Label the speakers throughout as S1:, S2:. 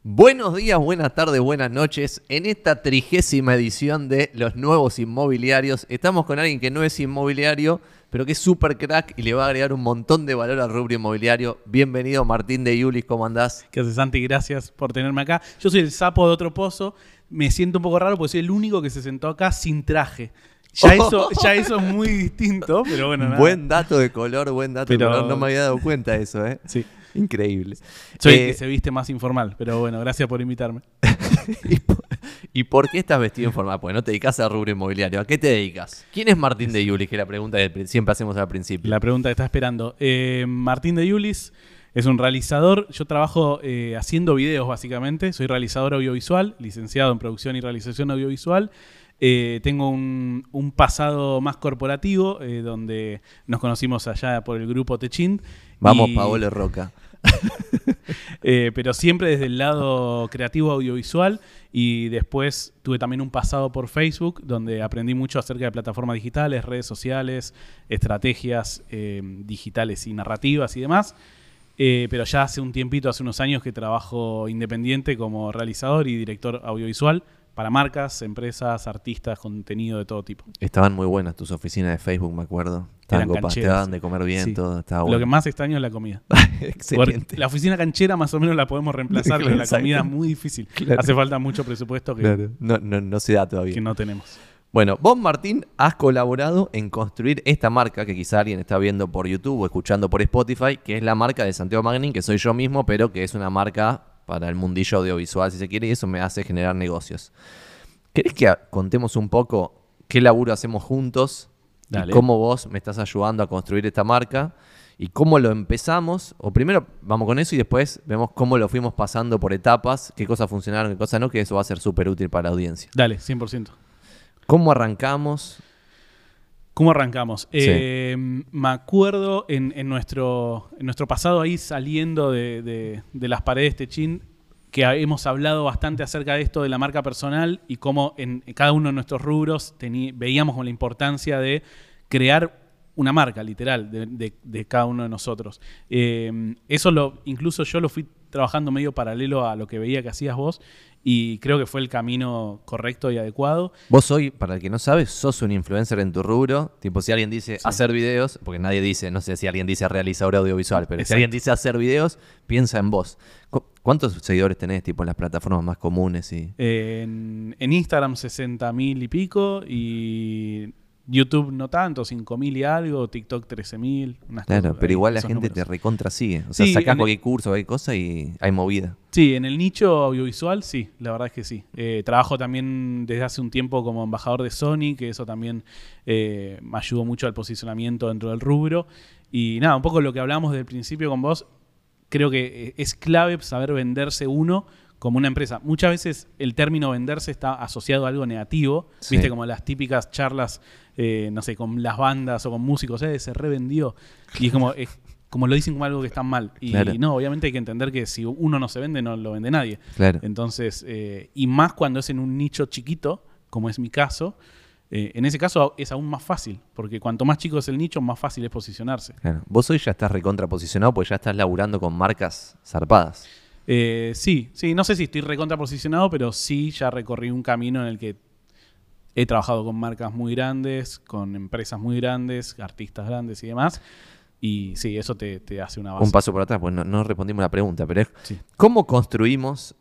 S1: Buenos días, buenas tardes, buenas noches. En esta 30ª edición de Los Nuevos Inmobiliarios estamos con alguien que no es inmobiliario, pero que es súper crack y le va a agregar un montón de valor al rubro inmobiliario. Bienvenido, Martín de Iulis, ¿cómo andás?
S2: ¿Qué haces, Santi? Gracias por tenerme acá. Yo soy el sapo de otro pozo. Me siento un poco raro porque soy el único que se sentó acá sin traje. Ya eso es muy distinto, pero bueno, nada.
S1: Buen dato de color, No me había dado cuenta de eso, ¿eh?
S2: Sí.
S1: Increíble.
S2: Soy el que se viste más informal, pero bueno, gracias por invitarme.
S1: ¿Y por qué estás vestido informal? Porque no te dedicas al rubro inmobiliario. ¿A qué te dedicas? ¿Quién es Martín de Iulis? Que es la pregunta que siempre hacemos al principio.
S2: La pregunta que está esperando. Martín de Iulis es un realizador. Yo trabajo haciendo videos, básicamente. Soy realizador audiovisual, licenciado en producción y realización audiovisual. Tengo un pasado más corporativo, donde nos conocimos allá por el grupo Techint.
S1: Vamos, Paolo Roca.
S2: Pero siempre desde el lado creativo audiovisual, y después tuve también un pasado por Facebook donde aprendí mucho acerca de plataformas digitales, redes sociales, estrategias digitales y narrativas y demás. Pero ya hace un tiempito, hace unos años que trabajo independiente como realizador y director audiovisual para marcas, empresas, artistas, contenido de todo tipo.
S1: Estaban muy buenas tus oficinas de Facebook, me acuerdo. Estaban copadas, te daban de comer bien, sí. Todo estaba bueno.
S2: Lo que más extraño es la comida.
S1: Excelente.
S2: La oficina canchera más o menos la podemos reemplazar, pero la comida es muy difícil. Claro. Hace falta mucho presupuesto que
S1: no se da todavía.
S2: Que no tenemos.
S1: Bueno, vos, Martín, has colaborado en construir esta marca que quizá alguien está viendo por YouTube o escuchando por Spotify, que es la marca de Santiago Magnin, que soy yo mismo, pero que es una marca para el mundillo audiovisual, si se quiere, y eso me hace generar negocios. ¿Querés que contemos un poco qué laburo hacemos juntos? Dale. Y cómo vos me estás ayudando a construir esta marca y cómo lo empezamos? O primero vamos con eso y después vemos cómo lo fuimos pasando por etapas, qué cosas funcionaron, qué cosas no, que eso va a ser súper útil para la audiencia.
S2: Dale, 100%.
S1: ¿Cómo arrancamos?
S2: ¿Cómo arrancamos?
S1: Sí.
S2: Me acuerdo en nuestro pasado ahí saliendo de las paredes Techint, que hemos hablado bastante acerca de esto de la marca personal y cómo en cada uno de nuestros rubros veíamos con la importancia de crear una marca, literal, de cada uno de nosotros. Eso incluso yo lo fui trabajando medio paralelo a lo que veía que hacías vos, y creo que fue el camino correcto y adecuado.
S1: Vos hoy, para el que no sabe, sos un influencer en tu rubro. Tipo, si alguien dice hacer videos, porque nadie dice, no sé si alguien dice realizador audiovisual, pero si alguien dice hacer videos, piensa en vos. ¿Cuántos seguidores tenés, tipo, en las plataformas más comunes?
S2: En Instagram 60.000 y pico, y YouTube no tanto, 5.000 y algo, TikTok 13.000.
S1: Claro, pero igual la gente te recontra sigue. O sea, sacás cualquier curso, cualquier cosa y hay movida.
S2: Sí, en el nicho audiovisual sí, la verdad es que sí. Trabajo también desde hace un tiempo como embajador de Sony, que eso también me ayudó mucho al posicionamiento dentro del rubro. Y nada, un poco lo que hablamos del principio con vos, creo que es clave saber venderse uno como una empresa. Muchas veces el término venderse está asociado a algo negativo, sí. ¿Viste? Como las típicas charlas, no sé, con las bandas o con músicos, se revendió. Y es como lo dicen como algo que está mal. Y, claro. Y no, obviamente hay que entender que si uno no se vende, no lo vende nadie.
S1: Claro.
S2: Entonces, y más cuando es en un nicho chiquito, como es mi caso, en ese caso es aún más fácil, porque cuanto más chico es el nicho, más fácil es posicionarse.
S1: Claro. Vos hoy ya estás recontra posicionado porque ya estás laburando con marcas zarpadas.
S2: Sí, no sé si estoy recontra posicionado, pero sí ya recorrí un camino en el que he trabajado con marcas muy grandes, con empresas muy grandes, artistas grandes y demás. Y sí, eso te hace una base.
S1: Un paso por atrás, pues no respondimos la pregunta, pero es ¿cómo construimos?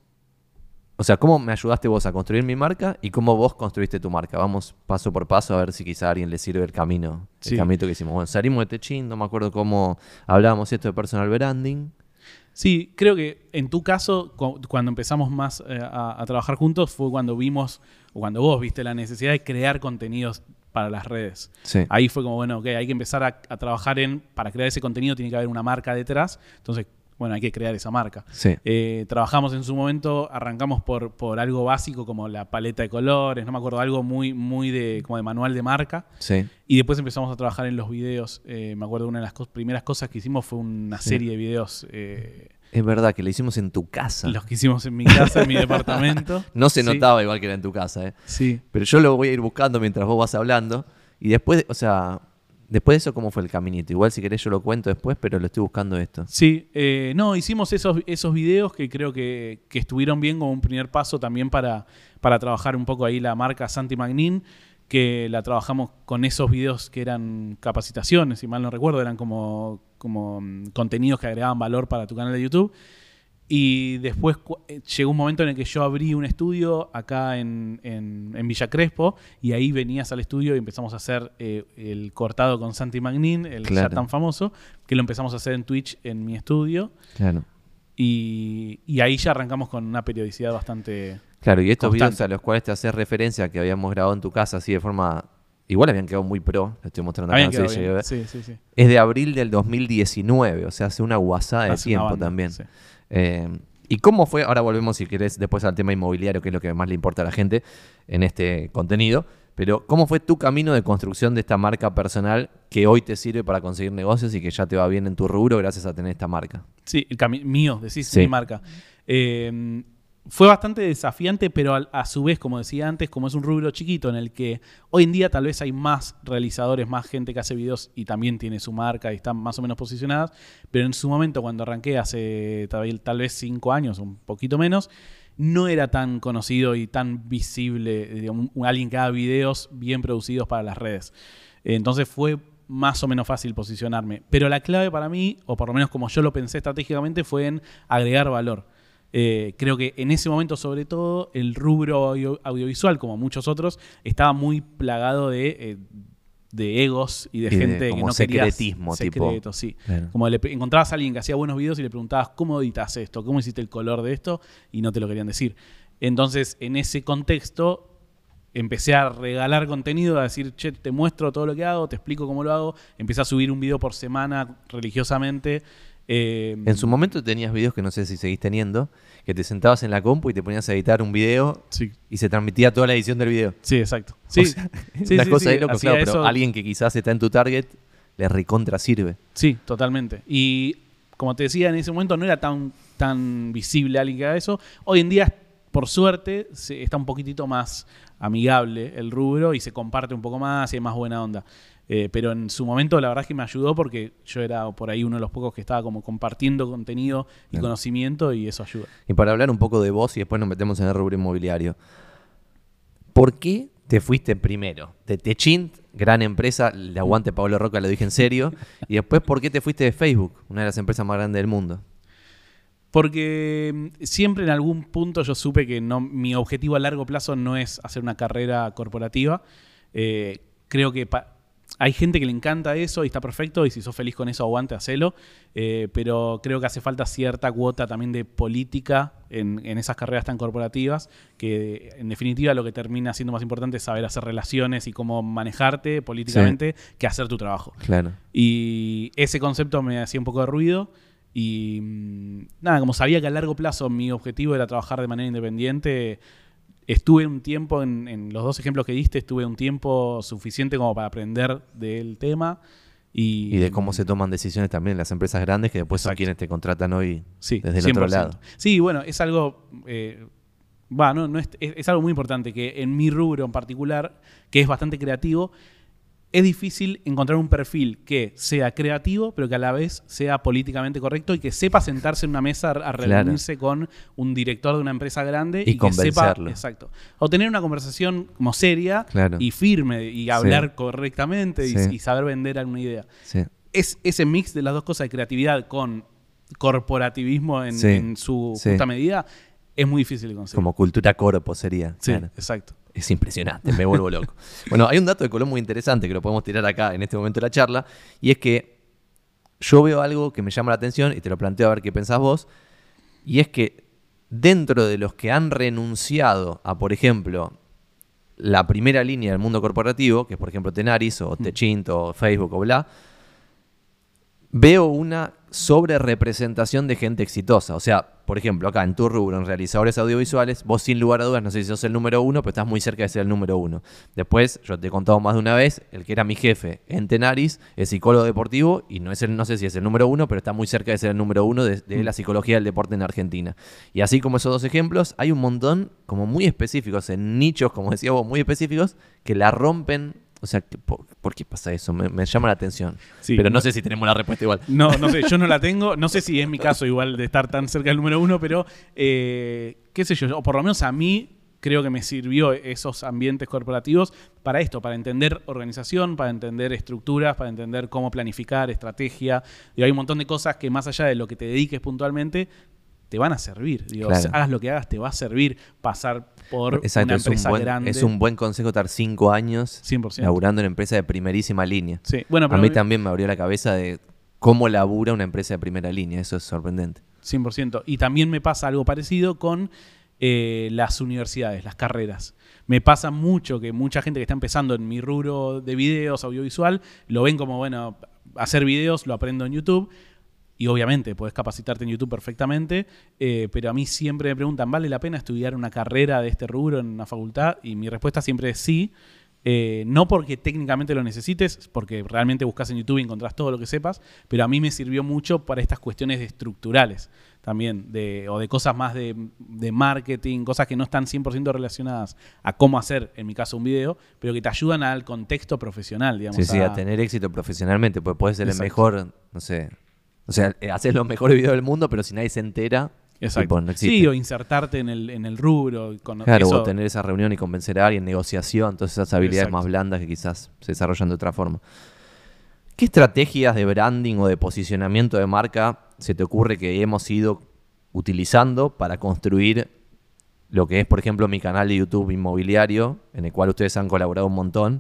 S1: O sea, ¿cómo me ayudaste vos a construir mi marca y cómo vos construiste tu marca? Vamos paso por paso a ver si quizá a alguien le sirve el camino, el caminito que hicimos. Bueno, salimos de Techint, no me acuerdo cómo hablábamos esto de personal branding.
S2: Sí, creo que en tu caso, cuando empezamos más a trabajar juntos, fue cuando vimos, o cuando vos viste la necesidad de crear contenidos para las redes.
S1: Sí.
S2: Ahí fue como, bueno, hay que empezar a trabajar para crear ese contenido tiene que haber una marca detrás. Entonces, bueno, hay que crear esa marca.
S1: Sí.
S2: Trabajamos en su momento, arrancamos por algo básico como la paleta de colores, no me acuerdo, algo muy como de manual de marca.
S1: Sí.
S2: Y después empezamos a trabajar en los videos. Me acuerdo una de las primeras cosas que hicimos fue una serie de videos.
S1: Es verdad que lo hicimos en tu casa.
S2: Los que hicimos en mi casa, en mi departamento.
S1: No se notaba igual que era en tu casa,
S2: Sí.
S1: Pero yo lo voy a ir buscando mientras vos vas hablando. Y después, o sea, Después de eso, ¿cómo fue el caminito? Igual si querés yo lo cuento después, pero lo estoy buscando esto.
S2: Sí, no, hicimos esos videos que creo que estuvieron bien como un primer paso también para trabajar un poco ahí la marca Santi Magnin, que la trabajamos con esos videos que eran capacitaciones, si mal no recuerdo, eran como contenidos que agregaban valor para tu canal de YouTube. Y después llegó un momento en el que yo abrí un estudio acá en Villa Crespo y ahí venías al estudio y empezamos a hacer el cortado con Santi Magnin, el ya tan famoso, que lo empezamos a hacer en Twitch en mi estudio.
S1: Claro.
S2: Y ahí ya arrancamos con una periodicidad bastante
S1: Claro, y estos
S2: constante.
S1: videos a los cuales te haces referencia que habíamos grabado en tu casa así de forma... Igual habían quedado muy pro, lo estoy mostrando acá.
S2: Habían
S1: No sé si
S2: quedado
S1: llegué a
S2: bien.
S1: ver.
S2: Sí.
S1: Es de abril del 2019, o sea, hace una guasada de
S2: Hace una
S1: tiempo
S2: banda,
S1: también.
S2: sí.
S1: ¿Y cómo fue? Ahora volvemos, si querés, después al tema inmobiliario, que es lo que más le importa a la gente en este contenido. Pero, ¿cómo fue tu camino de construcción de esta marca personal que hoy te sirve para conseguir negocios y que ya te va bien en tu rubro gracias a tener esta marca?
S2: Sí, mío, decís,
S1: Sí.
S2: mi marca. Fue bastante desafiante, pero a su vez, como decía antes, como es un rubro chiquito en el que hoy en día tal vez hay más realizadores, más gente que hace videos y también tiene su marca y están más o menos posicionadas, pero en su momento cuando arranqué hace tal vez 5 años, un poquito menos, no era tan conocido y tan visible, digamos, alguien que haga videos bien producidos para las redes. Entonces fue más o menos fácil posicionarme. Pero la clave para mí, o por lo menos como yo lo pensé estratégicamente, fue en agregar valor. Creo que en ese momento, sobre todo, el rubro audiovisual, como muchos otros, estaba muy plagado de egos y de gente
S1: como
S2: que no quería
S1: secretismo,
S2: secretos, sí.
S1: Claro.
S2: Como encontrabas a alguien que hacía buenos videos y le preguntabas cómo editas esto, cómo hiciste el color de esto, y no te lo querían decir. Entonces, en ese contexto, empecé a regalar contenido, a decir, che, te muestro todo lo que hago, te explico cómo lo hago. Empecé a subir un video por semana religiosamente.
S1: En su momento tenías videos que no sé si seguís teniendo, que te sentabas en la compu y te ponías a editar un video
S2: Sí,
S1: y se transmitía toda la edición del video.
S2: sí, exacto. Sí,
S1: O sea,
S2: sí,
S1: una
S2: sí,
S1: cosa
S2: sí,
S1: de loco,
S2: hacía
S1: claro, pero
S2: eso.
S1: alguien que quizás está en tu target le recontra sirve.
S2: Sí, totalmente. Y como te decía, en ese momento no era tan visible alguien que haga eso. Hoy en día, por suerte, está un poquitito más amigable el rubro y se comparte un poco más y hay más buena onda. Pero en su momento la verdad es que me ayudó porque yo era por ahí uno de los pocos que estaba como compartiendo contenido y conocimiento y eso ayuda.
S1: Y para hablar un poco de vos y después nos metemos en el rubro inmobiliario. ¿Por qué te fuiste primero? De Techint, gran empresa, le aguante Pablo Roca, lo dije en serio. Y después, ¿por qué te fuiste de Facebook? Una de las empresas más grandes del mundo.
S2: Porque siempre en algún punto yo supe que mi objetivo a largo plazo no es hacer una carrera corporativa. Creo que hay gente que le encanta eso y está perfecto, y si sos feliz con eso, aguante, hacelo. Pero creo que hace falta cierta cuota también de política en esas carreras tan corporativas, que en definitiva lo que termina siendo más importante es saber hacer relaciones y cómo manejarte políticamente que hacer tu trabajo.
S1: Claro.
S2: Y ese concepto me hacía un poco de ruido. Y nada, como sabía que a largo plazo mi objetivo era trabajar de manera independiente, estuve un tiempo, en los dos ejemplos que diste, estuve un tiempo suficiente como para aprender del tema. Y
S1: de cómo se toman decisiones también en las empresas grandes que después son
S2: Exacto.
S1: quienes te contratan hoy
S2: sí,
S1: desde el otro
S2: 100%.
S1: lado.
S2: Sí, bueno, es algo... es algo muy importante que en mi rubro en particular, que es bastante creativo, es difícil encontrar un perfil que sea creativo, pero que a la vez sea políticamente correcto y que sepa sentarse en una mesa a reunirse con un director de una empresa grande
S1: Y
S2: que sepa,
S1: convencerlo.
S2: exacto, o tener una conversación como seria
S1: Claro.
S2: y firme y hablar
S1: Sí.
S2: correctamente
S1: Sí.
S2: y saber vender alguna idea.
S1: Sí.
S2: Es ese mix de las dos cosas de creatividad con corporativismo en,
S1: Sí.
S2: en su
S1: Sí.
S2: justa medida es muy difícil de conseguir.
S1: Como cultura corpo sería.
S2: Sí,
S1: Claro.
S2: exacto.
S1: Es impresionante, me vuelvo loco. Bueno, hay un dato de color muy interesante que lo podemos tirar acá en este momento de la charla, y es que yo veo algo que me llama la atención y te lo planteo a ver qué pensás vos, y es que dentro de los que han renunciado a, por ejemplo, la primera línea del mundo corporativo, que es por ejemplo Tenaris o Techint o Facebook o bla, veo una sobrerepresentación de gente exitosa. O sea, por ejemplo, acá en tu rubro, en realizadores audiovisuales, vos sin lugar a dudas, no sé si sos el número 1, pero estás muy cerca de ser el número 1. Después, yo te he contado más de una vez, el que era mi jefe en Tenaris es psicólogo deportivo y no sé si es el número 1, pero está muy cerca de ser el número 1 de la psicología del deporte en Argentina. Y así como esos dos ejemplos, hay un montón como muy específicos, en nichos, como decía vos, muy específicos, que la rompen O sea, ¿por qué pasa eso? Me llama la atención.
S2: Sí,
S1: pero no sé si tenemos la respuesta igual.
S2: No sé, yo no la tengo. No sé si es mi caso igual de estar tan cerca del número 1, pero qué sé yo, o por lo menos a mí creo que me sirvió esos ambientes corporativos para esto, para entender organización, para entender estructuras, para entender cómo planificar, estrategia. Digo, hay un montón de cosas que más allá de lo que te dediques puntualmente, te van a servir. Digo,
S1: Claro.
S2: hagas lo que hagas, te va a servir pasar por
S1: Exacto,
S2: una empresa grande.
S1: es un buen consejo estar 5 años
S2: 100%.
S1: laburando en empresa de primerísima línea.
S2: Sí. Bueno,
S1: A
S2: pero
S1: mí también me abrió la cabeza de cómo labura una empresa de primera línea. Eso es sorprendente.
S2: 100%. Y también me pasa algo parecido con las universidades, las carreras. Me pasa mucho que mucha gente que está empezando en mi rubro de videos, audiovisual, lo ven como, bueno, hacer videos, lo aprendo en YouTube. Y obviamente podés capacitarte en YouTube perfectamente, pero a mí siempre me preguntan, ¿vale la pena estudiar una carrera de este rubro en una facultad? Y mi respuesta siempre es sí. No porque técnicamente lo necesites, porque realmente buscas en YouTube y encontrás todo lo que sepas, pero a mí me sirvió mucho para estas cuestiones estructurales también, o de cosas más de marketing, cosas que no están 100% relacionadas a cómo hacer, en mi caso, un video, pero que te ayudan al contexto profesional, digamos.
S1: Sí, a tener éxito profesionalmente, pues puedes ser
S2: Exacto.
S1: el mejor, no sé. O sea, haces los mejores videos del mundo, pero si nadie se entera,
S2: Exacto.
S1: tipo, no existe.
S2: Sí, o insertarte en el rubro.
S1: Claro,
S2: eso,
S1: o tener esa reunión y convencer a alguien, negociación, todas esas habilidades
S2: Exacto.
S1: más blandas que quizás se desarrollan de otra forma. ¿Qué estrategias de branding o de posicionamiento de marca se te ocurre que hemos ido utilizando para construir lo que es, por ejemplo, mi canal de YouTube inmobiliario, en el cual ustedes han colaborado un montón,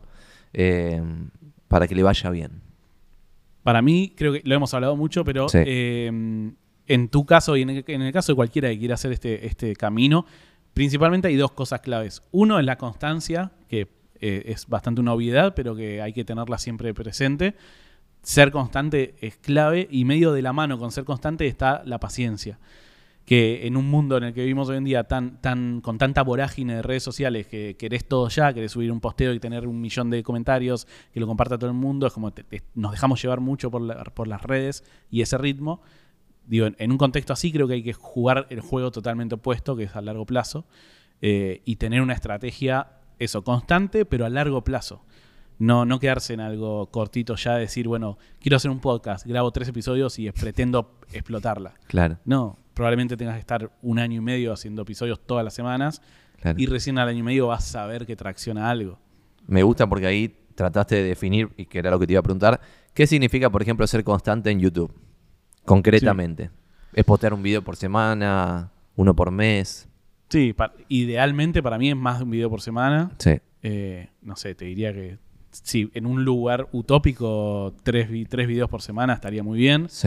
S1: para que le vaya bien?
S2: Para mí, creo que lo hemos hablado mucho, pero
S1: Sí.
S2: En tu caso y en el caso de cualquiera que quiera hacer este camino, principalmente hay dos cosas claves. Uno es la constancia, que es bastante una obviedad, pero que hay que tenerla siempre presente. Ser constante es clave y medio de la mano con ser constante está la paciencia. Que en un mundo en el que vivimos hoy en día con tanta vorágine de redes sociales, que querés todo ya, querés subir un posteo y tener 1 millón de comentarios, que lo comparta todo el mundo, es como nos dejamos llevar mucho por las redes y ese ritmo. Digo, en un contexto así creo que hay que jugar el juego totalmente opuesto, que es a largo plazo, y tener una estrategia, eso, constante, pero a largo plazo. No quedarse en algo cortito ya, decir, bueno, quiero hacer un podcast, grabo 3 episodios y pretendo explotarla.
S1: Claro,
S2: No, probablemente tengas que estar 1 año y medio haciendo episodios todas las semanas
S1: claro.
S2: y recién al año y medio vas a ver que tracciona algo.
S1: Me gusta porque ahí trataste de definir, y que era lo que te iba a preguntar, ¿qué significa, por ejemplo, ser constante en YouTube? Concretamente. ¿Es postear un video por semana, uno por mes?
S2: Sí, idealmente para mí es más de un video por semana.
S1: Sí.
S2: No sé, te diría que sí, en un lugar utópico 3 videos por semana estaría muy bien.
S1: Sí.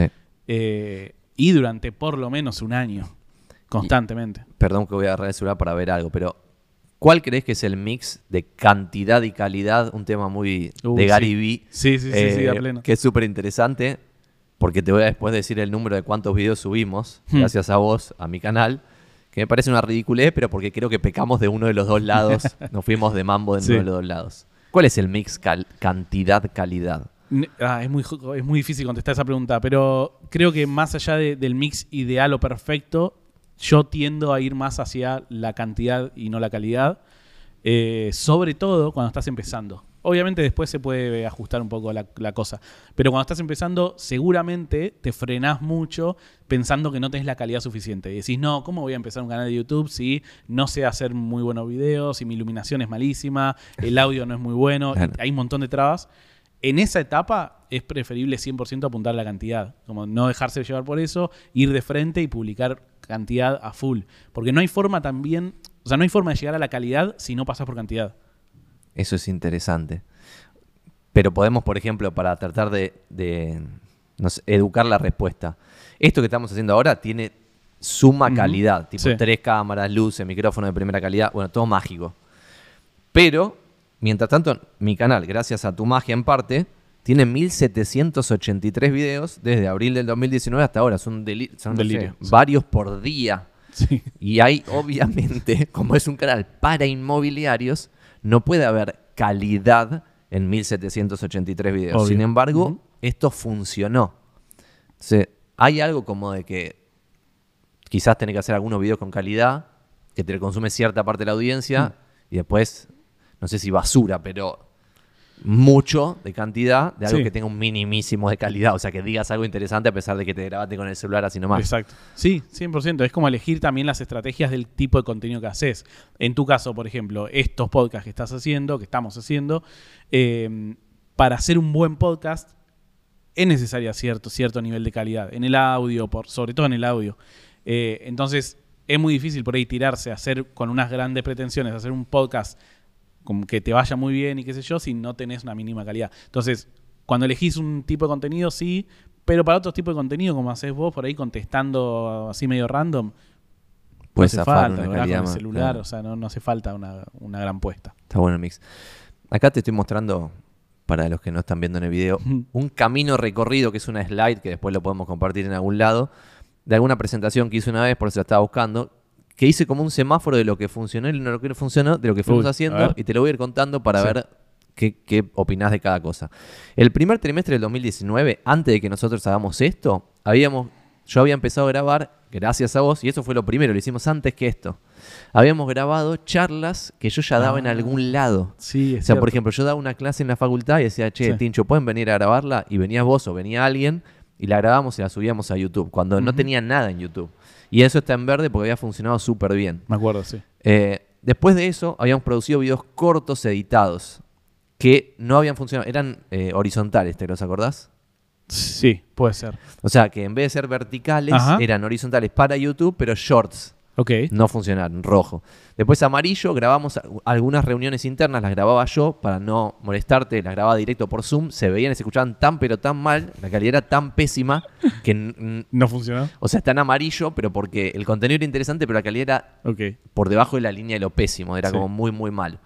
S2: Y durante por lo menos 1 año, constantemente.
S1: Perdón que voy a agarrar el celular para ver algo, pero ¿cuál crees que es el mix de cantidad y calidad? Un tema muy de Gary Vee.
S2: Sí, a pleno.
S1: Que es súper interesante, porque te voy a después decir el número de cuántos videos subimos, gracias a vos, a mi canal, que me parece una ridiculez, pero porque creo que pecamos de uno de los dos lados, nos fuimos de mambo de uno de los dos lados. ¿Cuál es el mix cantidad-calidad?
S2: Es muy difícil contestar esa pregunta, pero creo que más allá del mix ideal o perfecto, yo tiendo a ir más hacia la cantidad y no la calidad, sobre todo cuando estás empezando. Obviamente después se puede ajustar un poco la cosa, pero cuando estás empezando seguramente te frenás mucho pensando que no tenés la calidad suficiente. Y decís, no, ¿cómo voy a empezar un canal de YouTube si no sé hacer muy buenos videos, si mi iluminación es malísima, el audio no es muy bueno?
S1: Claro.
S2: Hay un montón de trabas. En esa etapa es preferible 100% apuntar a la cantidad, como no dejarse llevar por eso, ir de frente y publicar cantidad a full. Porque no hay forma también, o sea, no hay forma de llegar a la calidad si no pasas por cantidad.
S1: Eso es interesante. Pero podemos, por ejemplo, para tratar de no sé, educar la respuesta. Esto que estamos haciendo ahora tiene suma calidad, tipo
S2: Sí.
S1: 3 cámaras, luces, micrófono de primera calidad, bueno, todo mágico. Pero, mientras tanto, mi canal, gracias a tu magia en parte, tiene 1783 videos desde abril del 2019 hasta ahora. Son, no
S2: Delirio,
S1: sé,
S2: sí.
S1: varios por día.
S2: Sí.
S1: Y hay, obviamente, como es un canal para inmobiliarios, no puede haber calidad en 1783 videos.
S2: Obvio.
S1: Sin embargo, esto funcionó. Entonces, hay algo como de que quizás tenés que hacer algunos videos con calidad, que te consume cierta parte de la audiencia, y después, no sé si basura, pero mucho de cantidad de algo
S2: Sí.
S1: que tenga un minimísimo de calidad. O sea, que digas algo interesante a pesar de que te grabaste con el celular así nomás.
S2: Exacto. Sí, 100%. Es como elegir también las estrategias del tipo de contenido que haces. En tu caso, por ejemplo, estos podcasts que estás haciendo, que estamos haciendo, para hacer un buen podcast es necesario cierto nivel de calidad. En el audio, sobre todo en el audio. Entonces, es muy difícil por ahí tirarse a hacer con unas grandes pretensiones, hacer un podcast como que te vaya muy bien y qué sé yo, si no tenés una mínima calidad. Entonces, cuando elegís un tipo de contenido, sí, pero para otros tipos de contenido, como haces vos, por ahí contestando así medio random,
S1: Puedes
S2: no hace
S1: zafar
S2: falta,
S1: una
S2: ¿verdad?
S1: calidad
S2: Con el
S1: más,
S2: celular,
S1: claro.
S2: o sea, no hace falta una gran puesta.
S1: Está bueno el mix. Acá te estoy mostrando, para los que no están viendo en el video, un camino recorrido, que es una slide que después lo podemos compartir en algún lado, de alguna presentación que hice una vez, por eso la estaba buscando, que hice como un semáforo de lo que funcionó y lo que no funcionó, de lo que fuimos
S2: Uy, a
S1: haciendo,
S2: ver.
S1: y te lo voy a ir contando para
S2: Sí.
S1: ver qué opinás de cada cosa. El primer trimestre del 2019, antes de que nosotros hagamos esto, yo había empezado a grabar, gracias a vos, y eso fue lo primero, lo hicimos antes que esto. Habíamos grabado charlas que yo ya daba en algún lado.
S2: Sí, es
S1: O sea, por
S2: cierto.
S1: ejemplo, yo daba una clase en la facultad y decía, che,
S2: Sí.
S1: Tincho, ¿pueden venir a grabarla? Y venías vos o venía alguien y la grabamos y la subíamos a YouTube, cuando no
S2: Ujú.
S1: tenía nada en YouTube. Y eso está en verde porque había funcionado súper bien.
S2: Me acuerdo, sí.
S1: Después de eso, habíamos producido videos cortos editados que no habían funcionado. Eran horizontales, ¿te los acordás?
S2: Sí, puede ser.
S1: O sea, que en vez de ser verticales,
S2: Ajá.
S1: eran horizontales para YouTube, pero shorts.
S2: Ok.
S1: No funcionaron, rojo. Después amarillo, grabamos algunas reuniones internas, las grababa yo para no molestarte, las grababa directo por Zoom, se veían y se escuchaban tan pero tan mal, la calidad era tan pésima que,
S2: ¿No funcionó?
S1: o sea, está en amarillo, pero porque el contenido era interesante, pero la calidad era
S2: Ok.
S1: por debajo de la línea de lo pésimo, era
S2: Sí.
S1: como muy, muy malo.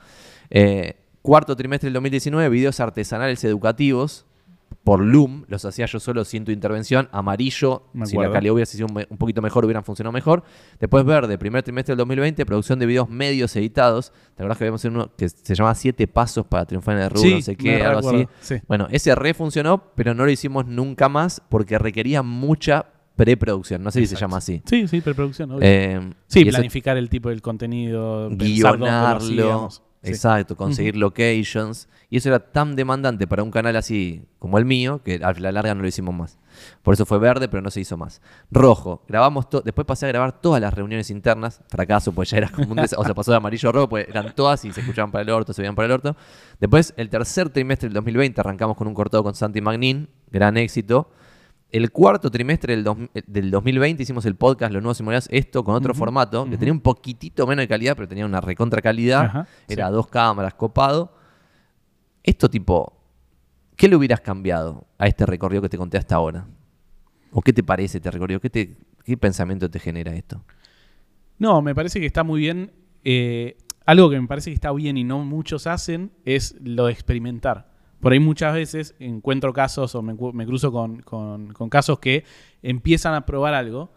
S1: Cuarto trimestre del 2019, videos artesanales educativos por Loom, los hacía yo solo sin tu intervención. Amarillo,
S2: Me
S1: si la
S2: acuerdo.
S1: calidad hubiera sido un poquito mejor, hubieran funcionado mejor. Después verde, primer trimestre del 2020, producción de videos medios editados. ¿Te acuerdas que habíamos hecho uno que se llama 7 pasos para triunfar en el rubro,
S2: Sí,
S1: no sé
S2: me
S1: qué, algo así?
S2: recuerdo, sí.
S1: Bueno, ese re funcionó, pero no lo hicimos nunca más porque requería mucha preproducción. No sé si se
S2: Exacto.
S1: llama así.
S2: Sí, sí, preproducción, obvio.
S1: y
S2: Sí,
S1: eso-
S2: planificar el tipo del contenido, pensar dónde lo
S1: guionarlo,
S2: hacíamos. Sí.
S1: exacto, conseguir locations. Y eso era tan demandante para un canal así como el mío que a la larga no lo hicimos más. Por eso fue verde, pero no se hizo más. Rojo, grabamos después pasé a grabar todas las reuniones internas. Fracaso, pues ya era como o sea, pasó de amarillo a rojo, pues eran todas y se escuchaban para el orto, se veían para el orto. Después, el tercer trimestre del 2020, arrancamos con un cortado con Santi Magnin, gran éxito. El cuarto trimestre del 2020 hicimos el podcast Los Nuevos Inmobiliarios, esto con otro formato, que tenía un poquitito menos de calidad, pero tenía una recontra calidad.
S2: Ajá,
S1: Era
S2: sí.
S1: 2 cámaras, copado. Esto tipo, ¿qué le hubieras cambiado a este recorrido que te conté hasta ahora? ¿O qué te parece este recorrido? ¿Qué pensamiento te genera esto?
S2: No, me parece que está muy bien. Algo que me parece que está bien y no muchos hacen es lo de experimentar. Por ahí muchas veces encuentro casos o me cruzo con casos que empiezan a probar algo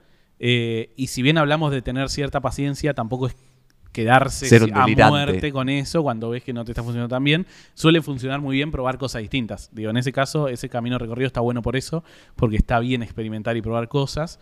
S2: y si bien hablamos de tener cierta paciencia, tampoco es quedarse
S1: Ser un
S2: a
S1: delirante.
S2: muerte con eso cuando ves que no te está funcionando tan bien. Suele funcionar muy bien probar cosas distintas. Digo, en ese caso, ese camino recorrido está bueno por eso, porque está bien experimentar y probar cosas.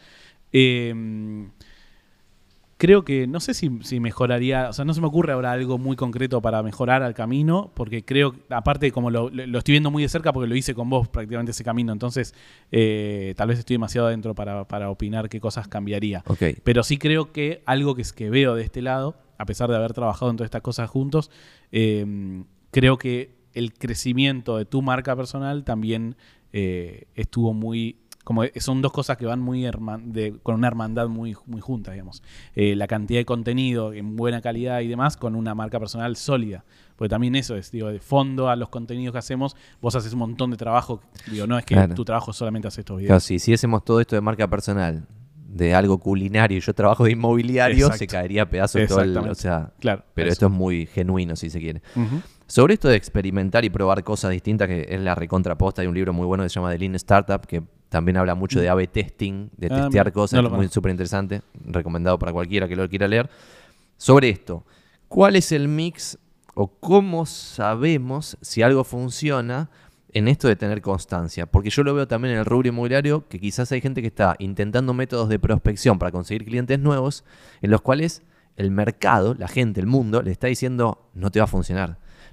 S2: Creo que, no sé si mejoraría, o sea, no se me ocurre ahora algo muy concreto para mejorar al camino, porque creo, aparte como lo estoy viendo muy de cerca porque lo hice con vos prácticamente ese camino, entonces tal vez estoy demasiado adentro para opinar qué cosas cambiaría.
S1: Ok.
S2: Pero sí creo que algo que veo de este lado, a pesar de haber trabajado en todas estas cosas juntos, creo que el crecimiento de tu marca personal también estuvo muy... Como son dos cosas que van muy con una hermandad muy, muy juntas, digamos. La cantidad de contenido en buena calidad y demás con una marca personal sólida. Porque también eso es, digo, de fondo a los contenidos que hacemos, vos haces un montón de trabajo. Digo, no es que
S1: Claro.
S2: tu trabajo solamente hace estos videos.
S1: Claro, si hiciésemos todo esto de marca personal, de algo culinario y yo trabajo de inmobiliario,
S2: Exacto.
S1: se caería a pedazos todo el...
S2: Exactamente.
S1: O sea,
S2: Claro,
S1: pero
S2: eso.
S1: esto es muy genuino, si se quiere.
S2: Ujú.
S1: Sobre esto de experimentar y probar cosas distintas, que es la recontraposta, hay un libro muy bueno que se llama The Lean Startup, que también habla mucho de A/B testing, de testear
S2: mira,
S1: cosas,
S2: no lo
S1: que es muy
S2: conozco.
S1: súper interesante, recomendado para cualquiera que lo quiera leer. Sobre esto, ¿cuál es el mix o cómo sabemos si algo funciona en esto de tener constancia? Porque yo lo veo también en el rubro inmobiliario, que quizás hay gente que está intentando métodos de prospección para conseguir clientes nuevos, en los cuales el mercado, la gente, el mundo, le está diciendo, no te va a funcionar.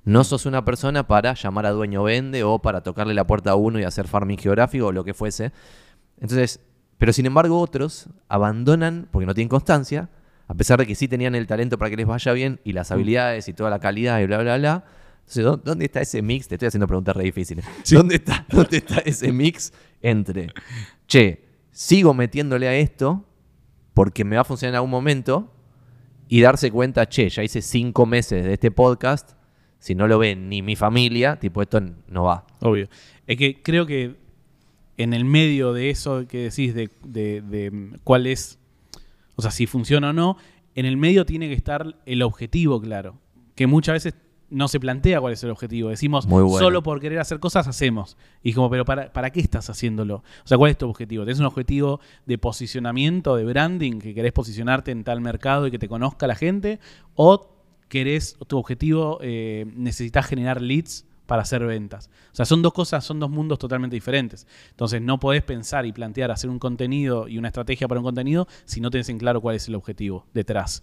S1: No sos una persona para llamar a dueño vende o para tocarle la puerta a uno y hacer farming geográfico o lo que fuese. Entonces, pero sin embargo otros abandonan porque no tienen constancia, a pesar de que sí tenían el talento para que les vaya bien y las habilidades y toda la calidad y bla, bla, bla. Entonces, ¿dónde está ese mix? Te estoy haciendo preguntas re difíciles. Sí. ¿Dónde está ese mix entre, che, sigo metiéndole a esto porque me va a funcionar en algún momento, y darse cuenta, che, ya hice 5 meses de este podcast, si no lo ve ni mi familia, tipo, esto no va?
S2: Obvio. Es que creo que en el medio de eso que decís de cuál es, o sea, si funciona o no, en el medio tiene que estar el objetivo claro, que muchas veces no se plantea cuál es el objetivo. Decimos, solo por querer hacer cosas hacemos. Y como, pero ¿para qué estás haciéndolo? O sea, ¿cuál es tu objetivo? ¿Tienes un objetivo de posicionamiento, de branding, que querés posicionarte en tal mercado y que te conozca la gente? ¿O tu objetivo, necesitas generar leads para hacer ventas? O sea, son dos cosas, son dos mundos totalmente diferentes. Entonces, no podés pensar y plantear hacer un contenido y una estrategia para un contenido si no tenés en claro cuál es el objetivo detrás.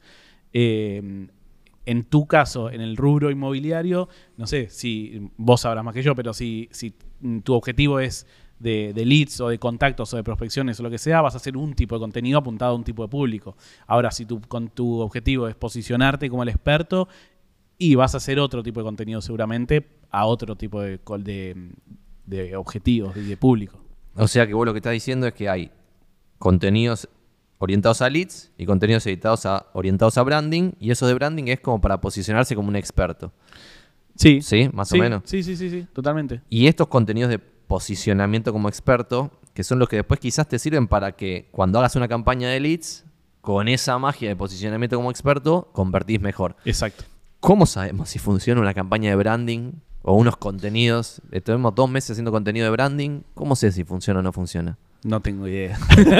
S2: En tu caso, en el rubro inmobiliario, no sé si vos sabrás más que yo, pero si tu objetivo es de leads o de contactos o de prospecciones o lo que sea, vas a hacer un tipo de contenido apuntado a un tipo de público. Ahora, si tu objetivo es posicionarte como el experto, y vas a hacer otro tipo de contenido seguramente a otro tipo de objetivos, de público.
S1: O sea que vos lo que estás diciendo es que hay contenidos orientados a leads y contenidos orientados a branding, y eso de branding es como para posicionarse como un experto.
S2: Sí.
S1: ¿Sí? Más o menos.
S2: Sí, totalmente.
S1: Y estos contenidos de posicionamiento como experto, que son los que después quizás te sirven para que cuando hagas una campaña de leads, con esa magia de posicionamiento como experto, convertís mejor.
S2: Exacto.
S1: ¿Cómo sabemos si funciona una campaña de branding o unos contenidos? Estuvimos 2 meses haciendo contenido de branding. ¿Cómo sé si funciona o no funciona?
S2: No tengo idea.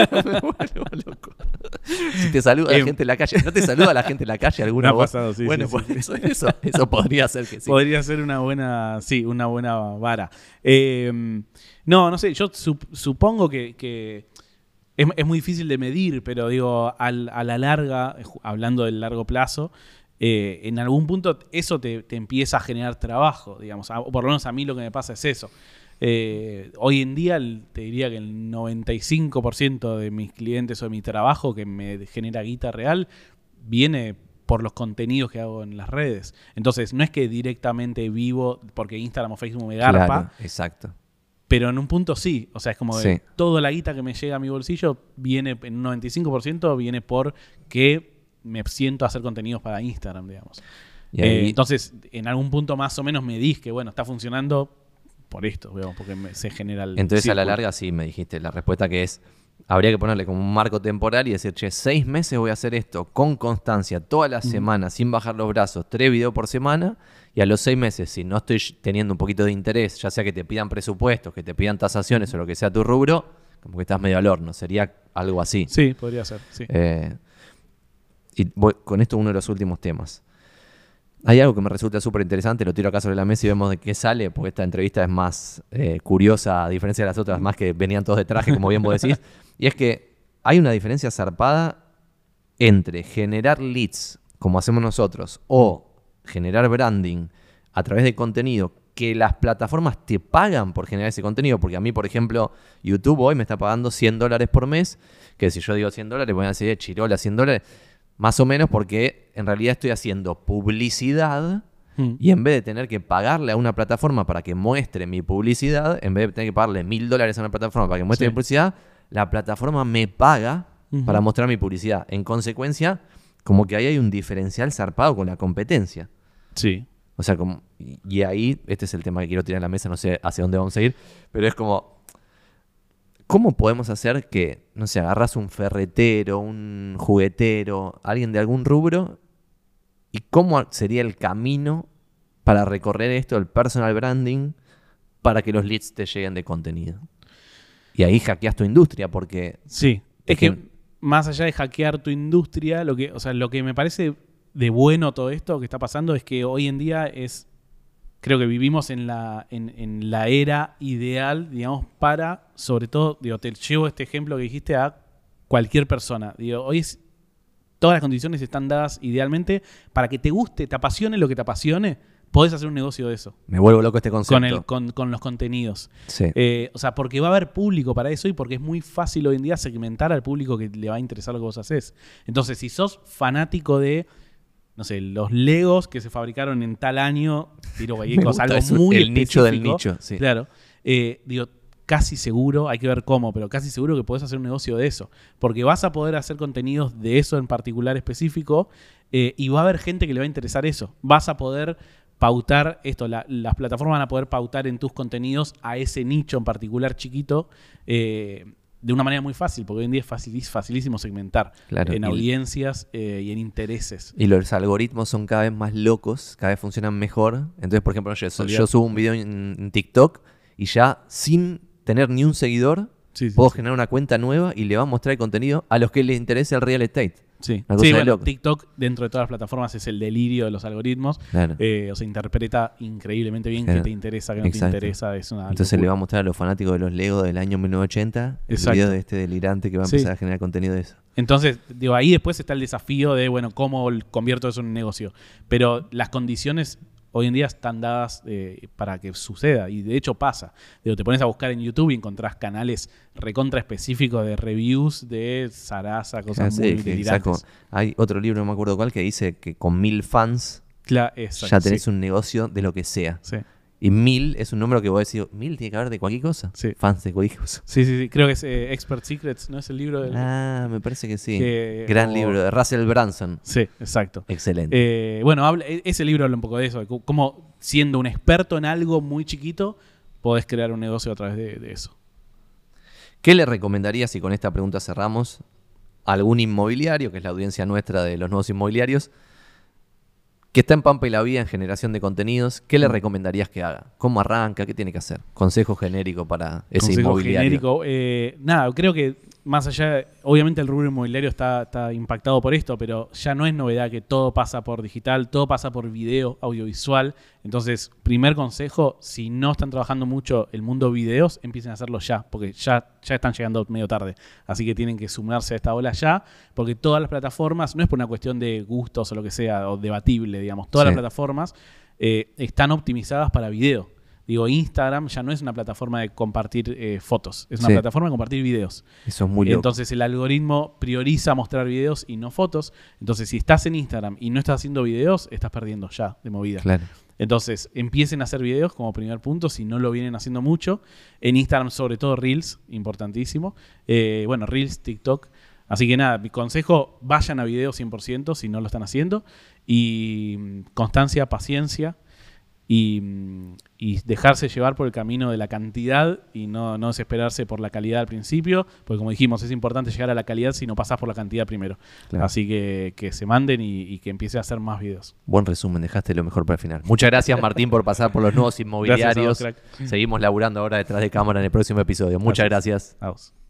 S1: Loco. Si te saluda la gente en la calle, ¿no te saluda la gente en la calle alguna vez?
S2: Pasado, sí.
S1: Bueno,
S2: sí,
S1: pues sí. Eso podría ser que sí.
S2: Podría ser una buena vara. No sé, yo supongo que es muy difícil de medir, pero digo, a la larga, hablando del largo plazo, en algún punto eso te empieza a generar trabajo, digamos. O por lo menos a mí lo que me pasa es eso. Hoy en día te diría que el 95% de mis clientes o de mi trabajo que me genera guita real viene por los contenidos que hago en las redes. Entonces, no es que directamente vivo porque Instagram o Facebook me garpa.
S1: Claro, exacto.
S2: Pero en un punto sí. O sea, es como que toda la guita que me llega a mi bolsillo viene, en un 95% viene por que me siento a hacer contenidos para Instagram, digamos. Y ahí, entonces, en algún punto más o menos me dis que, bueno, está funcionando por esto, digamos, porque se genera el
S1: Entonces,
S2: círculo.
S1: a la larga, sí, me dijiste la respuesta que es, habría que ponerle como un marco temporal y decir, che, 6 meses voy a hacer esto con constancia, todas las semanas, sin bajar los brazos, 3 videos por semana, y a los 6 meses, si no estoy teniendo un poquito de interés, ya sea que te pidan presupuestos, que te pidan tasaciones o lo que sea tu rubro, como que estás medio al horno, sería algo así.
S2: Sí, podría ser, sí.
S1: Y con esto uno de los últimos temas. Hay algo que me resulta súper interesante, lo tiro acá sobre la mesa y vemos de qué sale, porque esta entrevista es más curiosa, a diferencia de las otras, más que venían todos de traje, como bien vos decís. Y es que hay una diferencia zarpada entre generar leads, como hacemos nosotros, o generar branding a través de contenido que las plataformas te pagan por generar ese contenido. Porque a mí, por ejemplo, YouTube hoy me está pagando $100 por mes, que si yo digo $100, voy a decir, chirola, $100... Más o menos porque en realidad estoy haciendo publicidad y en vez de tener que pagarle a una plataforma para que muestre mi publicidad, en vez de tener que pagarle $1.000 a una plataforma para que muestre mi publicidad, la plataforma me paga para mostrar mi publicidad. En consecuencia, como que ahí hay un diferencial zarpado con la competencia.
S2: Sí.
S1: O sea, y ahí, este es el tema que quiero tirar en la mesa, no sé hacia dónde vamos a ir, pero es como... ¿Cómo podemos hacer que, no sé, agarras un ferretero, un juguetero, alguien de algún rubro, y cómo sería el camino para recorrer esto, el personal branding, para que los leads te lleguen de contenido? Y ahí hackeas tu industria, porque...
S2: Sí, es que más allá de hackear tu industria, lo que me parece de bueno todo esto que está pasando es que hoy en día creo que vivimos en la era ideal, digamos, para, sobre todo, digo, te llevo este ejemplo que dijiste a cualquier persona. Digo, hoy todas las condiciones están dadas idealmente para que te guste, te apasione lo que te apasione, podés hacer un negocio de eso.
S1: Me vuelvo loco este concepto.
S2: Con los contenidos.
S1: Sí.
S2: O sea, porque va a haber público para eso y porque es muy fácil hoy en día segmentar al público que le va a interesar lo que vos haces. Entonces, si sos fanático de, no sé, los Legos que se fabricaron en tal año, tiro cualquier cosa, algo muy
S1: el nicho del
S2: específico,
S1: nicho, sí.
S2: Claro. Digo, casi seguro, hay que ver cómo, pero casi seguro que podés hacer un negocio de eso. Porque vas a poder hacer contenidos de eso en particular específico y va a haber gente que le va a interesar eso. Vas a poder pautar esto, las plataformas van a poder pautar en tus contenidos a ese nicho en particular chiquito de una manera muy fácil, porque hoy en día es facilísimo segmentar en audiencias y en intereses.
S1: Y los algoritmos son cada vez más locos, cada vez funcionan mejor. Entonces, por ejemplo, yo subo un video en TikTok y ya sin tener ni un seguidor, puedo generar una cuenta nueva y le va a mostrar el contenido a los que les interese el real estate.
S2: Sí, bueno, TikTok dentro de todas las plataformas es el delirio de los algoritmos. Claro. O sea, interpreta increíblemente bien qué te interesa, qué no te interesa. Entonces
S1: locura. Le va a mostrar a los fanáticos de los Lego del año 1980 el video de este delirante que va a empezar a generar contenido de eso.
S2: Entonces, digo, ahí después está el desafío de, bueno, cómo convierto eso en un negocio. Pero las condiciones hoy en día están dadas para que suceda, y de hecho pasa. Digo, te pones a buscar en YouTube y encontrás canales recontra específicos de reviews de Sarasa, cosas muy delirantes.
S1: Hay otro libro, no me acuerdo cuál, que dice que con 1000 fans ya tenés un negocio de lo que sea. Sí. Y 1000 es un número que vos decís, 1000 tiene que haber de cualquier cosa. Sí. Fans de cualquier cosa.
S2: Sí. Creo que es Expert Secrets, ¿no es el libro?
S1: Me parece que sí. Gran libro, de Russell Branson.
S2: Sí, exacto.
S1: Excelente.
S2: Bueno, ese libro habla un poco de eso, de cómo siendo un experto en algo muy chiquito, podés crear un negocio a través de eso.
S1: ¿Qué le recomendarías, y con esta pregunta cerramos, a algún inmobiliario, que es la audiencia nuestra de los nuevos inmobiliarios, que está en Pampa y la Vida en generación de contenidos? ¿Qué le recomendarías que haga? ¿Cómo arranca? ¿Qué tiene que hacer? Consejo genérico para ese inmobiliario.
S2: Consejo genérico. Creo que más allá, obviamente el rubro inmobiliario está impactado por esto, pero ya no es novedad que todo pasa por digital, todo pasa por video, audiovisual. Entonces, primer consejo, si no están trabajando mucho el mundo videos, empiecen a hacerlo ya, porque ya están llegando medio tarde. Así que tienen que sumarse a esta ola ya, porque todas las plataformas, no es por una cuestión de gustos o lo que sea, o debatible, digamos, todas las plataformas están optimizadas para video. Digo, Instagram ya no es una plataforma de compartir fotos, es una plataforma de compartir videos.
S1: Eso es muy loco.
S2: Entonces el algoritmo prioriza mostrar videos y no fotos. Entonces si estás en Instagram y no estás haciendo videos, estás perdiendo ya de movida. Claro. Entonces empiecen a hacer videos como primer punto, si no lo vienen haciendo mucho. En Instagram sobre todo Reels, importantísimo. Reels, TikTok. Así que nada, mi consejo, vayan a videos 100% si no lo están haciendo. Y constancia, paciencia. Y dejarse llevar por el camino de la cantidad y no desesperarse por la calidad al principio, porque como dijimos, es importante llegar a la calidad si no pasás por la cantidad primero. Claro. Así que se manden y que empiece a hacer más videos.
S1: Buen resumen, dejaste lo mejor para el final. Muchas gracias, Martín, por pasar por los nuevos inmobiliarios.
S2: Gracias a vos, crack.
S1: Seguimos laburando ahora detrás de cámara en el próximo episodio. Muchas gracias.
S2: A vos.